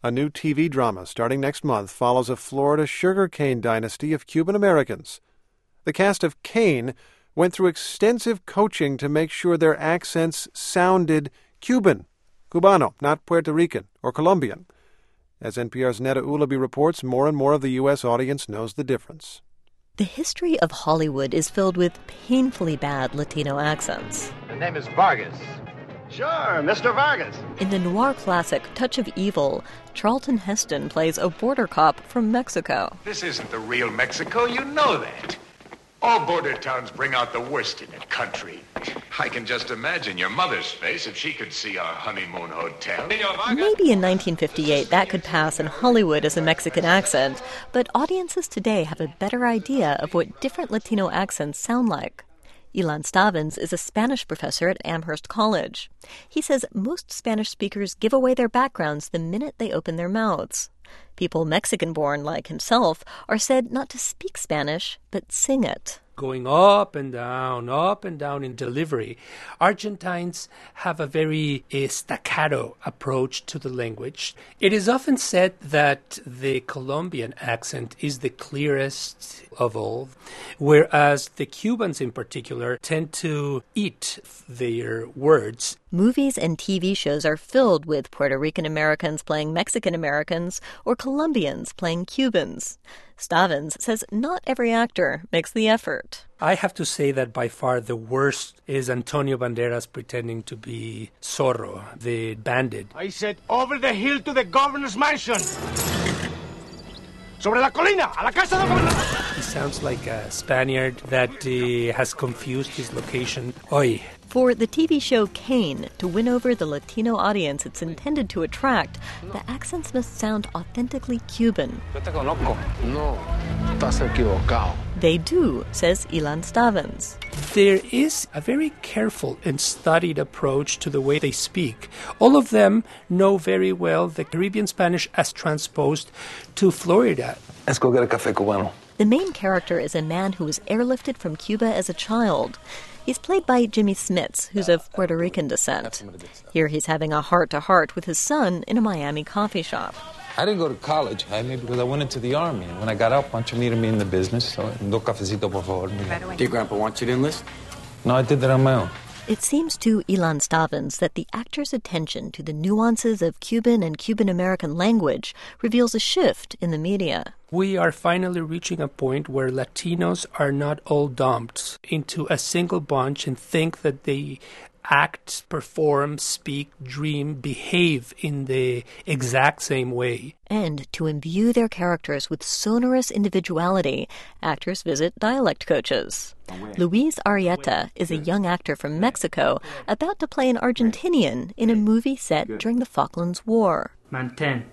A new TV drama starting next month follows a Florida sugarcane dynasty of Cuban Americans. The cast of Cane went through extensive coaching to make sure their accents sounded Cuban, Cubano, not Puerto Rican or Colombian. As NPR's Neda Ulaby reports, more and more of the U.S. audience knows the difference. The history of Hollywood is filled with painfully bad Latino accents. The name is Vargas. Sure, Mr. Vargas. In the noir classic Touch of Evil, Charlton Heston plays a border cop from Mexico. This isn't the real Mexico, you know that. All border towns bring out the worst in a country. I can just imagine your mother's face if she could see our honeymoon hotel. Maybe in 1958 that could pass in Hollywood as a Mexican accent, but audiences today have a better idea of what different Latino accents sound like. Ilan Stavins is a Spanish professor at Amherst College. He says most Spanish speakers give away their backgrounds the minute they open their mouths. People Mexican-born, like himself, are said not to speak Spanish, but sing it. Going up and down in delivery. Argentines have a very staccato approach to the language. It is often said that the Colombian accent is the clearest of all, whereas the Cubans in particular tend to eat their words. Movies and TV shows are filled with Puerto Rican Americans playing Mexican Americans or Colombians playing Cubans. Stavins says not every actor makes the effort. I have to say that by far the worst is Antonio Banderas pretending to be Zorro, the bandit. I said over the hill to the governor's mansion. Sobre la colina, a la casa del gobernador. He sounds like a Spaniard that has confused his location. Oy. For the TV show Cane to win over the Latino audience it's intended to attract, the accents must sound authentically Cuban. Yo te conozco. No, estás equivocado. They do, says Ilan Stavins. There is a very careful and studied approach to the way they speak. All of them know very well the Caribbean Spanish as transposed to Florida. Let's go get a café cubano. The main character is a man who was airlifted from Cuba as a child. He's played by Jimmy Smits, who's of Puerto Rican descent. Here he's having a heart-to-heart with his son in a Miami coffee shop. I didn't go to college, Jaime, because I went into the Army. And when I got out, Pancho needed me in the business, so dos cafecito, por favor. Did your grandpa want you to enlist? No, I did that on my own. It seems to Ilan Stavins that the actor's attention to the nuances of Cuban and Cuban-American language reveals a shift in the media. We are finally reaching a point where Latinos are not all dumped into a single bunch and think that they act, perform, speak, dream, behave in the exact same way. And to imbue their characters with sonorous individuality, actors visit dialect coaches. Luis Arrieta is a young actor from Mexico about to play an Argentinian in a movie set during the Falklands War. Maintain.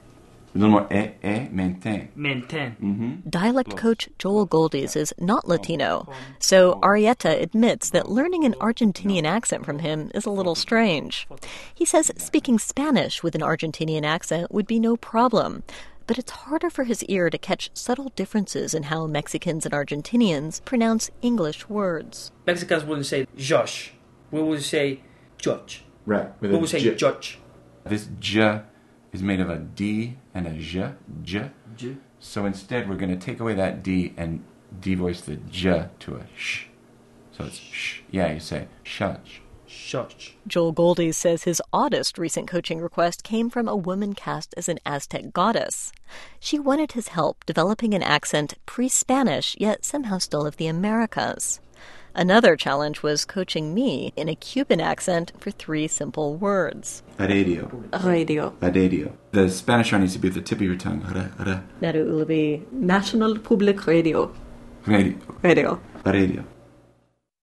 Maintain. Maintain. Mm-hmm. Dialect coach Joel Goldies is not Latino, so Arrieta admits that learning an Argentinian accent from him is a little strange. He says speaking Spanish with an Argentinian accent would be no problem, but it's harder for his ear to catch subtle differences in how Mexicans and Argentinians pronounce English words. Mexicans wouldn't say Josh. We would say Judge. Right. We would say Judge. This J is made of a D and a J. So instead, we're going to take away that D and devoice the J to a sh. So it's sh. Yeah, you say shush. Shush. Joel Goldies says his oddest recent coaching request came from a woman cast as an Aztec goddess. She wanted his help developing an accent pre-Spanish, yet somehow still of the Americas. Another challenge was coaching me in a Cuban accent for 3 simple words. Radio. Radio. Radio. The Spanish R needs to be at the tip of your tongue. Neda Ulaby, National Public Radio. Radio. Radio. Radio.